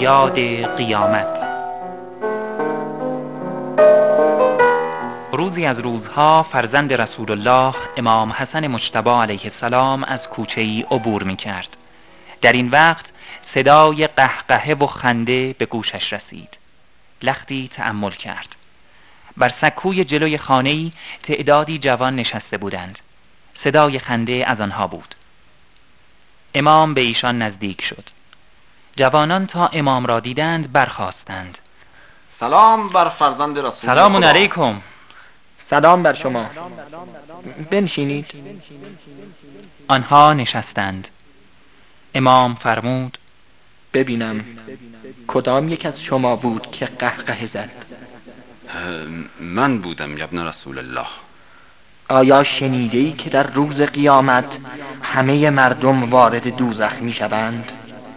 یاد قیامت. روزی از روزها فرزند رسول الله امام حسن مجتبی علیه السلام از کوچه‌ای عبور می‌کرد. در این وقت صدای قهقهه و خنده به گوشش رسید. لختی تأمل کرد. بر سکوی جلوی خانه‌ای تعدادی جوان نشسته بودند. صدای خنده از آنها بود. امام به ایشان نزدیک شد. جوانان تا امام را دیدند برخاستند. سلام بر فرزند رسول سلام علیکم. سلام بر شما. بنشینید. آنها نشستند. امام فرمود: ببینم کدام یک از شما بود که قهقه زد؟ من بودم ابن رسول الله. آیا شنیده‌ای که در روز قیامت همه مردم وارد دوزخ می شوند؟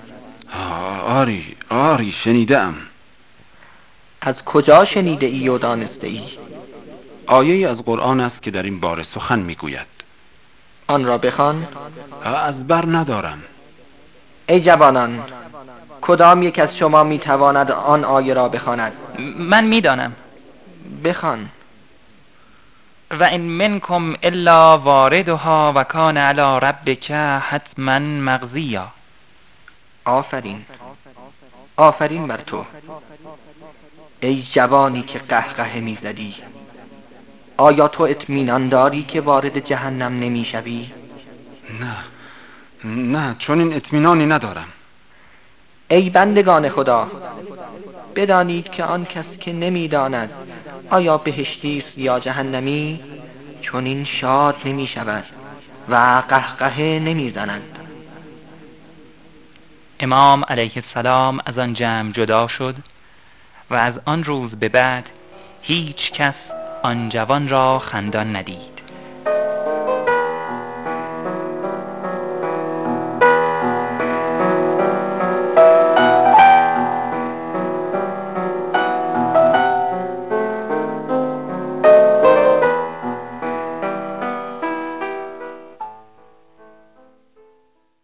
آری شنیدم. از کجا شنیده ای و دانسته ای؟ آیه از قرآن است که در این باره سخن میگوید. آن را بخوان. از بر ندارم. ای جوانان، کدام یک از شما می تواند آن آیه را بخواند؟ من میدانم. بخوان. و این منکم الا واردها و کان علی ربک حتما مقضیا. آفرین بر تو ای جوانی که قهقه می زدی. آیا تو اطمینان داری که وارد جهنم نمی شوی؟ نه چون این اطمینانی ندارم. ای بندگان خدا، بدانید که آن کس که نمی داند آیا بهشتی است یا جهنمی، چون این شاد نمی شود و قهقه نمی زند. امام علیه السلام از آن جمع جدا شد و از آن روز به بعد هیچ کس آن جوان را خندان ندید.